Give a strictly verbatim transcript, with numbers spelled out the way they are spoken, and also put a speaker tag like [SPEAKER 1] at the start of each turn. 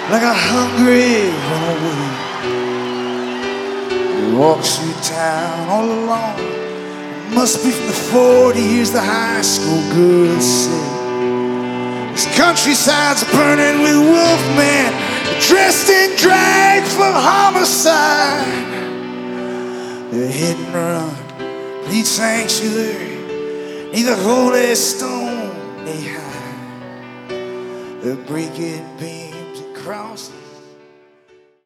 [SPEAKER 1] like a hungry runaway. He walks through town all alone. It must be from the forty years the high school girls say. This countryside's burning with wolfmen dressed in drag for homicide. They're hit and run, need sanctuary, neither holy stone they hide. They're breaking beams across the